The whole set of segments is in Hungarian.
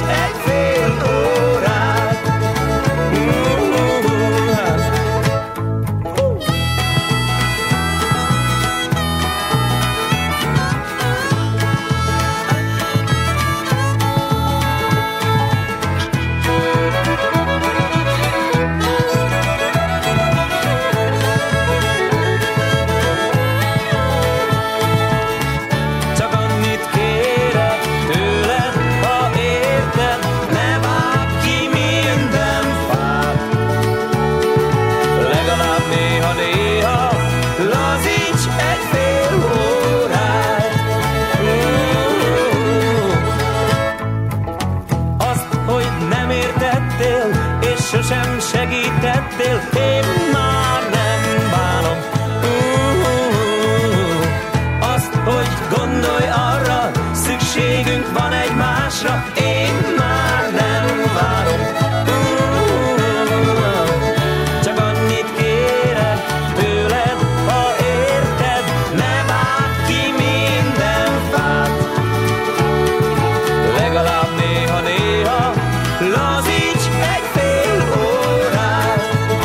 egy fél órát. Sosem segítettél, én már nem bánom. Azt, hogy gondolj arra, szükségünk van egymásra, én már nem várom. Csak annyit kérek tőled, ha érted, ne vágd ki minden fát. Legalább néha-néha lazíts egy fél órát.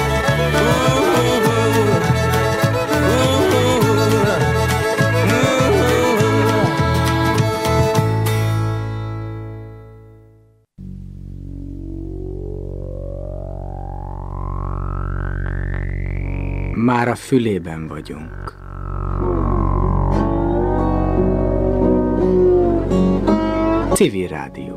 Már a fülében vagyunk. Civil Rádió.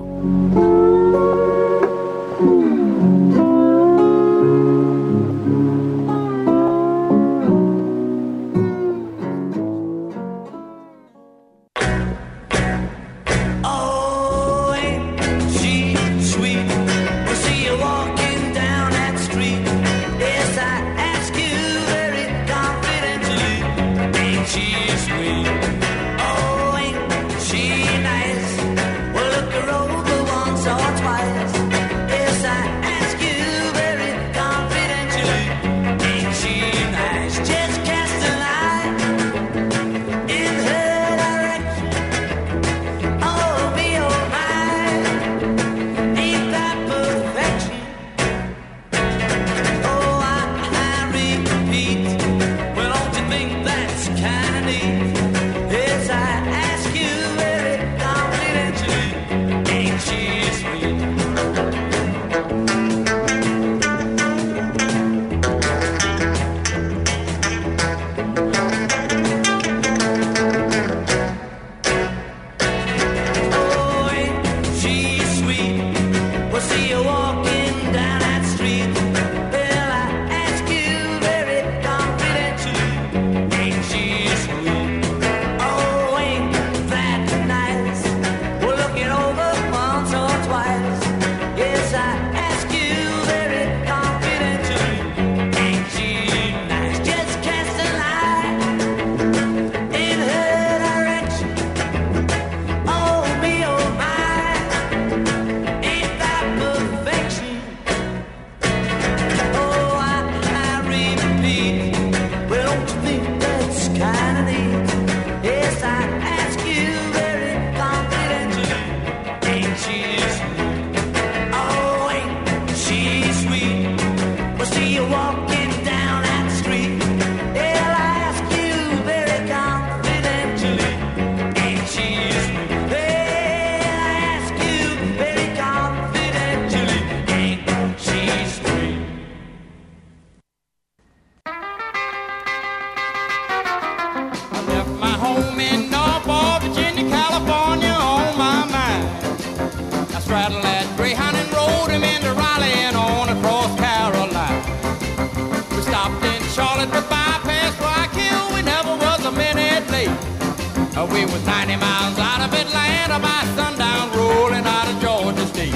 We was 90 miles out of Atlanta by sundown, rolling out of Georgia State.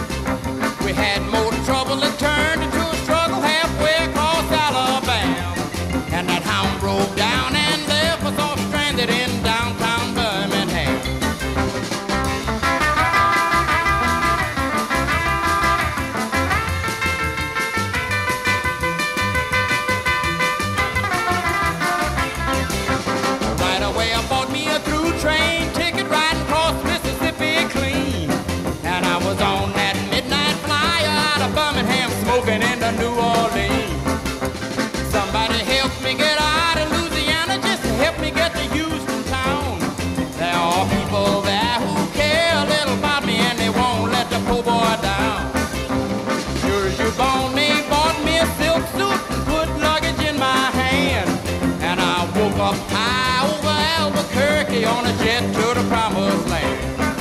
We had more trouble that turned into a struggle halfway across Alabama. And that hound broke down and left us all stranded in downtown Birmingham. Right away I bought me a through train ticket riding across Mississippi clean. way on a jet to the promised land.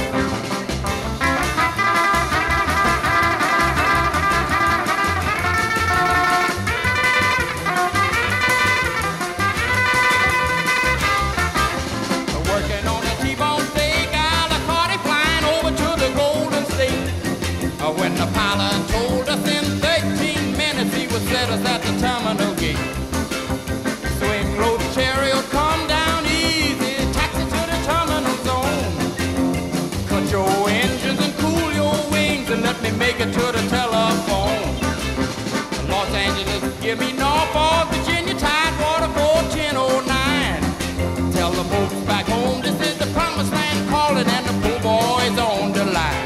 Working on a T-bone steak, Alicardi flying over to the Golden State. When the pilot told us in 13 minutes he would set us at the terminal gate. Swing low chariot, come down easy, taxi to the terminal zone. Cut your engines and cool your wings and let me make it to the telephone. Los Angeles, give me Norfolk, Virginia, Tidewater 41009. Tell the folks back home this is the promised land calling and the poor boys on the line.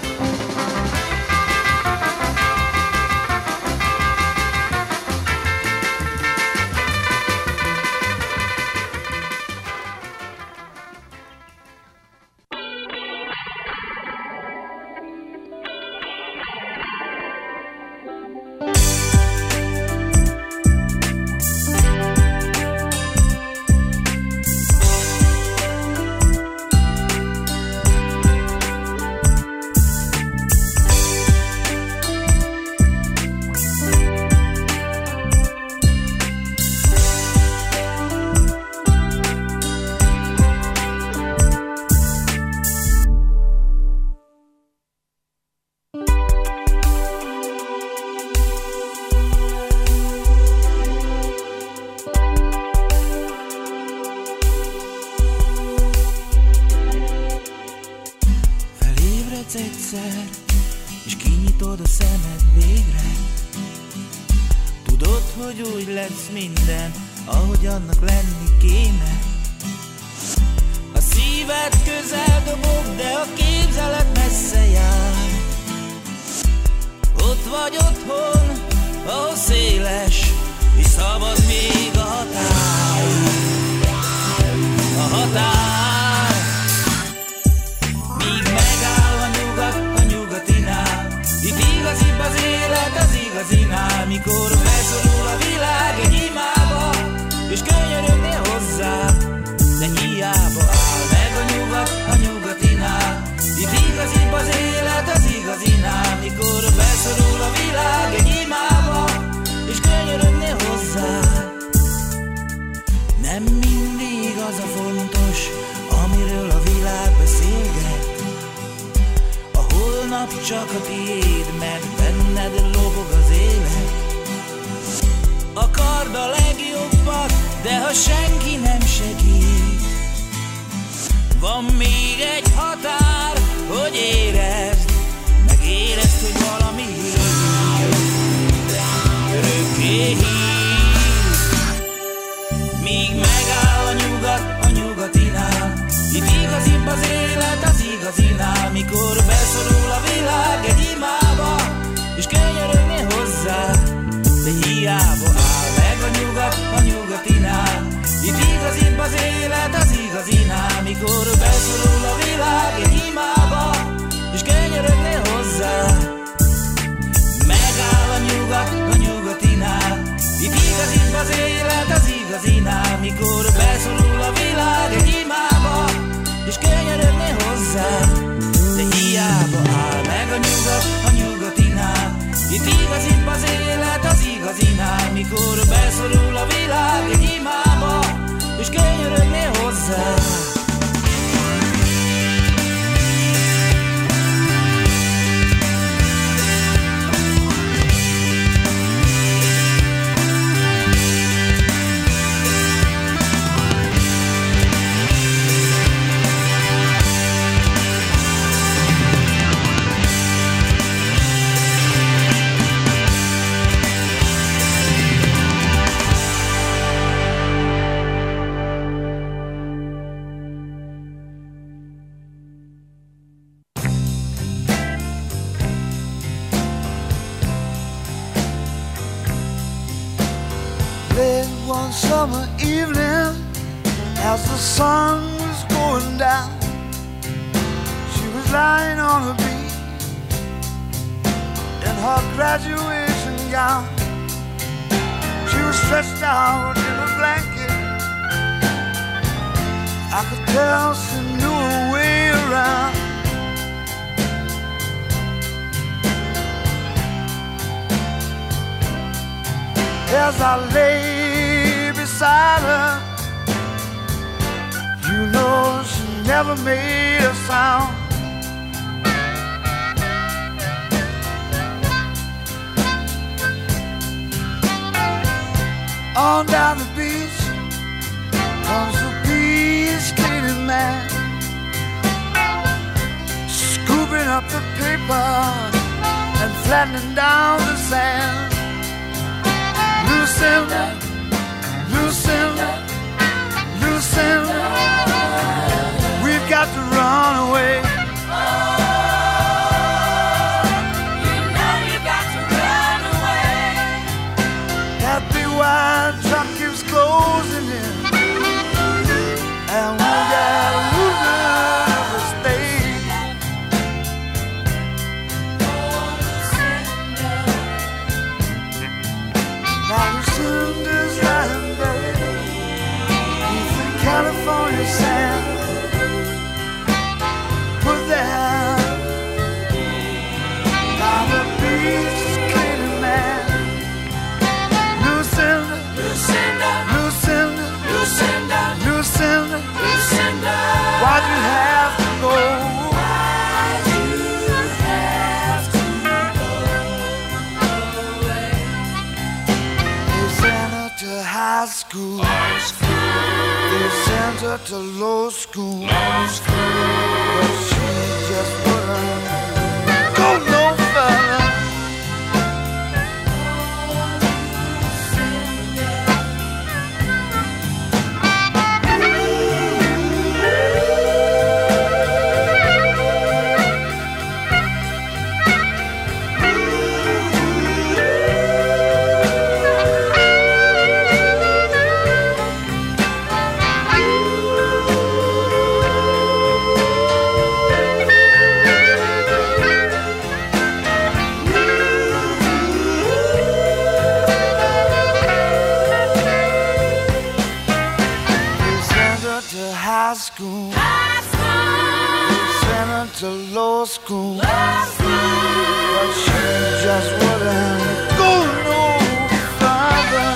Egyszer, és kinyitod a szemed végre. Tudod, hogy úgy lesz minden, ahogy annak lenni kéne. A szíved közel dobog, de a képzelet messze jár. Ott vagy otthon, ahol széles, és szabad még a határ. A határ, míg megáll a nyugatinál. Itt igazibb az élet az igazinál, mikor beszorul a világ egy imába, és könyörögnél hozzá, de hiába áll meg a nyugatinál. Itt igazibb az élet az igazinál, mikor beszorul a világ egy imába, és könyörögnél hozzá. Nem mindig az a fontos, amiről a világ beszélget. A holnap csak a tiéd, mert benned lobog az élet. Akard a legjobbat, de ha senki nem segít, van még egy határ, hogy érezd, meg érezd, hogy valami hív, örökké hív. Míg megáll a nyugatinál, itt igazibb az élet az igazinál, mikor beszorul a világ egy imába, és könyörögnél hozzá, de hiába áll meg a nyugatinál. Itt igazibb az élet az igazinál, mikor beszorul a világ egy imába, és könyörögnél hozzá. Megáll a nyugatinál. Itt igazibb az élet az igazinál, mikor beszorul a világ egy imába, és könyörögnél hozzá. De hiába áll meg a nyugatinál. Itt igazibb az élet az igazinál, mikor beszorul a világ egy imába, és könyörögnél hozzá. One summer evening, as the sun was going down, she was lying on her beach in her graduation gown. She was stretched out in a blanket I could tell she knew her way around. As I lay beside her, you know she never made a sound. On down the beach comes a peace cleaning man, scooping up the paper and flattening down the sand. Lucinda, Lucinda, Lucinda, we've got to run away. You know you got to run away. That big white truck keeps closing in, and we gotta lose the state. Now Lucinda's lying beneath the California sand. Put there by the beach cleaning man. Lucinda, Lucinda, Lucinda, Lucinda, Lucinda, Lucinda, why'd you have to go? why'd you have to go away? They sent her to high school. They sent her to law school. But she just wouldn't go no further. School. Sent her to law school. But she just wouldn't go no further.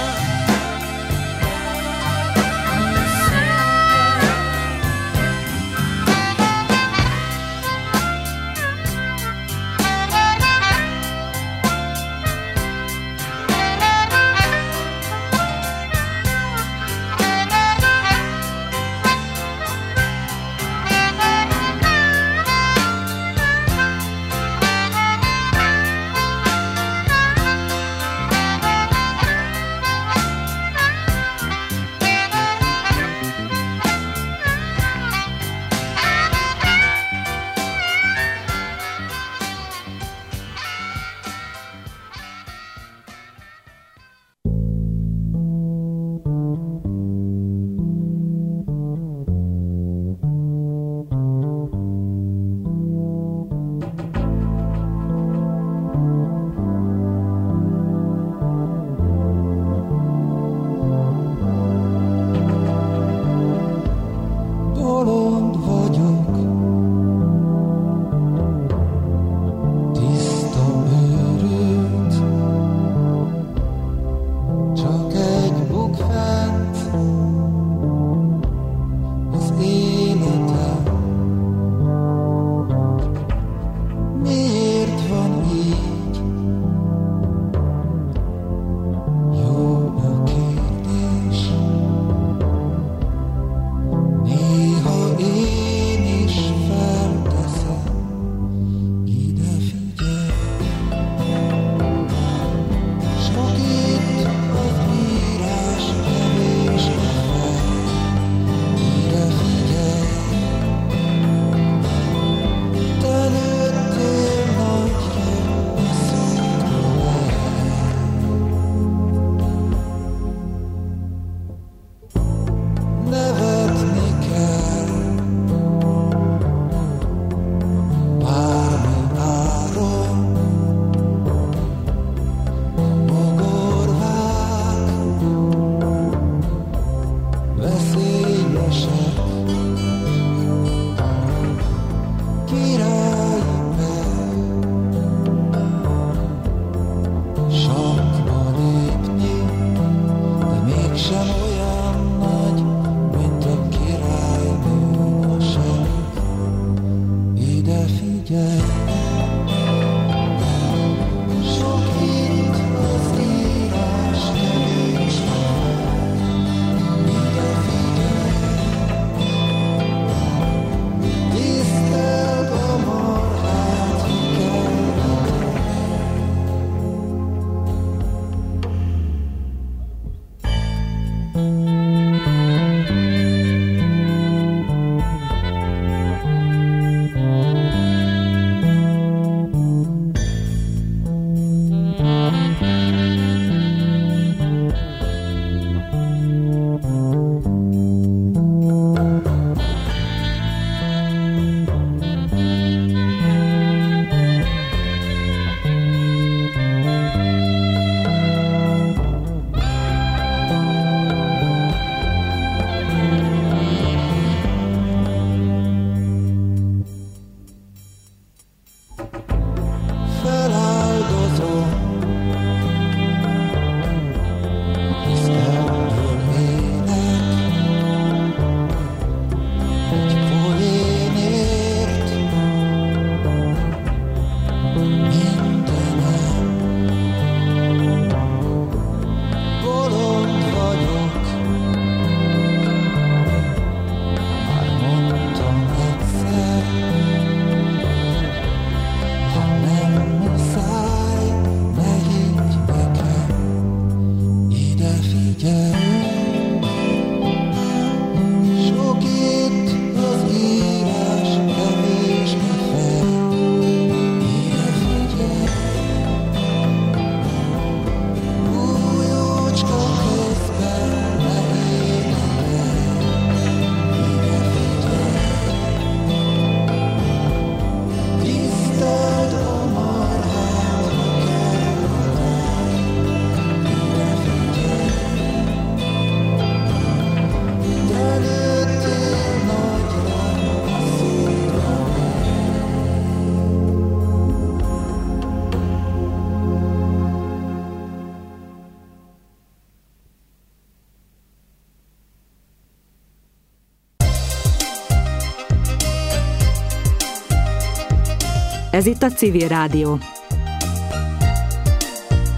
Ez itt a Civil Rádió.